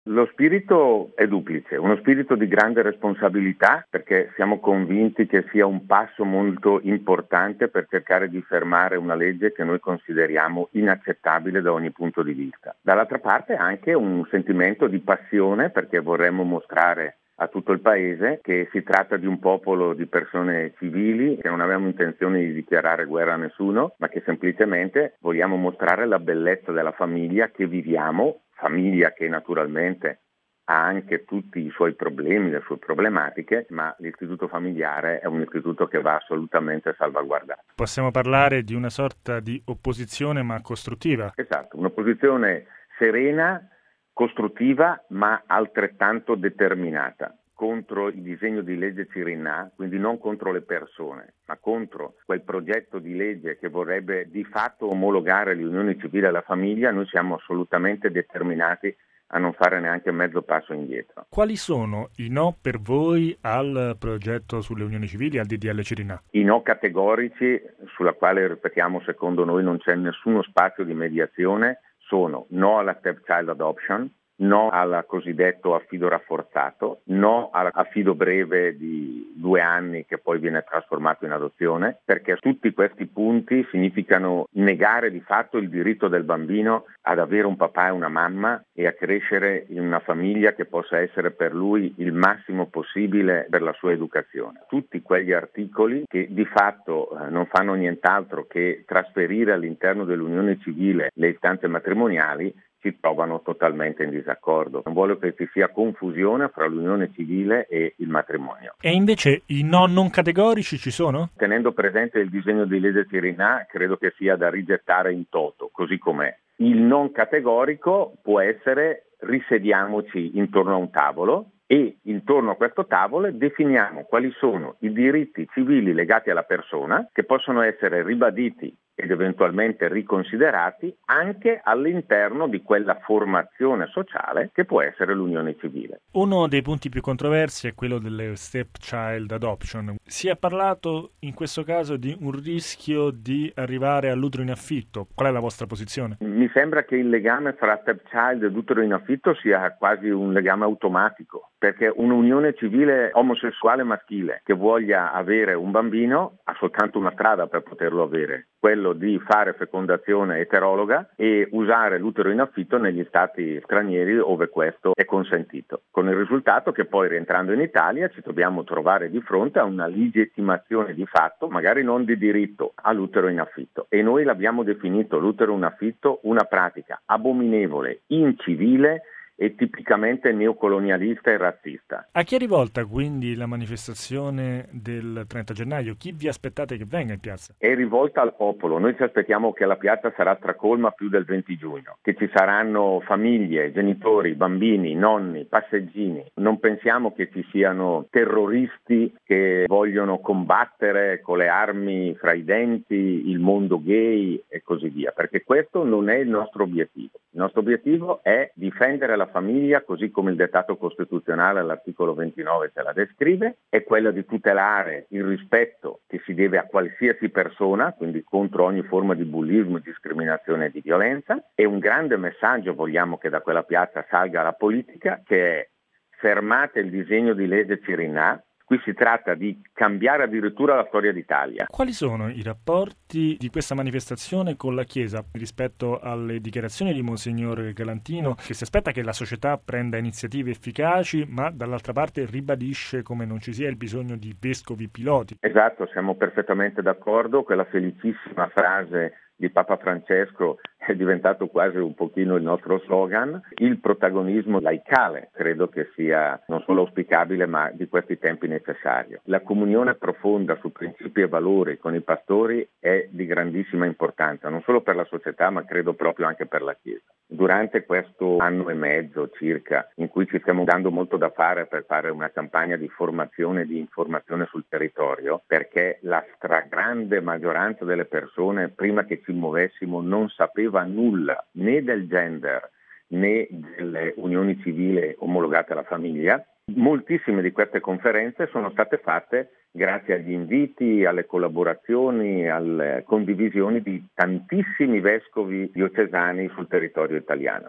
Lo spirito è duplice, uno spirito di grande responsabilità perché siamo convinti che sia un passo molto importante per cercare di fermare una legge che noi consideriamo inaccettabile da ogni punto di vista. Dall'altra parte anche un sentimento di passione perché vorremmo mostrare a tutto il paese che si tratta di un popolo di persone civili, che non abbiamo intenzione di dichiarare guerra a nessuno, ma che semplicemente vogliamo mostrare la bellezza della famiglia che viviamo, famiglia che naturalmente ha anche tutti i suoi problemi, le sue problematiche, ma l'istituto familiare è un istituto che va assolutamente salvaguardato. Possiamo parlare di una sorta di opposizione ma costruttiva? Esatto, un'opposizione serena, costruttiva ma altrettanto determinata contro il disegno di legge Cirinnà, quindi non contro le persone, ma contro quel progetto di legge che vorrebbe di fatto omologare le unioni civili alla famiglia. Noi siamo assolutamente determinati a non fare neanche mezzo passo indietro. Quali sono i no per voi al progetto sulle unioni civili, al DDL Cirinnà? I no categorici, sulla quale, ripetiamo, secondo noi non c'è nessuno spazio di mediazione, sono no alla step-child adoption, no al cosiddetto affido rafforzato, no all'affido breve di 2 anni che poi viene trasformato in adozione, perché tutti questi punti significano negare di fatto il diritto del bambino ad avere un papà e una mamma e a crescere in una famiglia che possa essere per lui il massimo possibile per la sua educazione. Tutti quegli articoli che di fatto non fanno nient'altro che trasferire all'interno dell'unione civile le istanze matrimoniali si trovano totalmente in disaccordo. Non voglio che ci sia confusione fra l'unione civile e il matrimonio. E invece i no non categorici ci sono? Tenendo presente il disegno di legge Cirinnà, credo che sia da rigettare in toto, così com'è. Il non categorico può essere risediamoci intorno a un tavolo e intorno a questo tavolo definiamo quali sono i diritti civili legati alla persona che possono essere ribaditi ed eventualmente riconsiderati anche all'interno di quella formazione sociale che può essere l'unione civile. Uno dei punti più controversi è quello delle step-child adoption. Si è parlato in questo caso di un rischio di arrivare all'utero in affitto. Qual è la vostra posizione? Mi sembra che il legame fra step-child ed utero in affitto sia quasi un legame automatico, perché un'unione civile omosessuale maschile che voglia avere un bambino ha soltanto una strada per poterlo avere, quello di fare fecondazione eterologa e usare l'utero in affitto negli stati stranieri ove questo è consentito, con il risultato che poi rientrando in Italia ci dobbiamo trovare di fronte a una legittimazione di fatto, magari non di diritto, all'utero in affitto. E noi l'abbiamo definito l'utero in affitto una pratica abominevole, incivile e tipicamente neocolonialista e razzista. A chi è rivolta quindi la manifestazione del 30 gennaio? Chi vi aspettate che venga in piazza? È rivolta al popolo. Noi ci aspettiamo che la piazza sarà stracolma più del 20 giugno, che ci saranno famiglie, genitori, bambini, nonni, passeggini. Non pensiamo che ci siano terroristi che vogliono combattere con le armi fra i denti il mondo gay e così via, perché questo non è il nostro obiettivo. Il nostro obiettivo è difendere la famiglia così come il dettato costituzionale all'articolo 29 ce la descrive, è quella di tutelare il rispetto che si deve a qualsiasi persona, quindi contro ogni forma di bullismo, discriminazione e di violenza, e un grande messaggio vogliamo che da quella piazza salga alla politica, che è fermate il disegno di legge Cirinnà. Qui si tratta di cambiare addirittura la storia d'Italia. Quali sono i rapporti di questa manifestazione con la Chiesa rispetto alle dichiarazioni di Monsignor Galantino, che si aspetta che la società prenda iniziative efficaci, ma dall'altra parte ribadisce come non ci sia il bisogno di vescovi piloti? Esatto, siamo perfettamente d'accordo. Quella felicissima frase di Papa Francesco è diventato quasi un pochino il nostro slogan. Il protagonismo laicale credo che sia non solo auspicabile ma di questi tempi necessario. La comunione profonda su principi e valori con i pastori è di grandissima importanza, non solo per la società ma credo proprio anche per la Chiesa. Durante questo anno e mezzo circa in cui ci stiamo dando molto da fare per fare una campagna di formazione e di informazione sul territorio, perché la stragrande maggioranza delle persone prima che ci muovessimo non sapeva nulla né del gender né delle unioni civili omologate alla famiglia. Moltissime di queste conferenze sono state fatte grazie agli inviti, alle collaborazioni, alle condivisioni di tantissimi vescovi diocesani sul territorio italiano.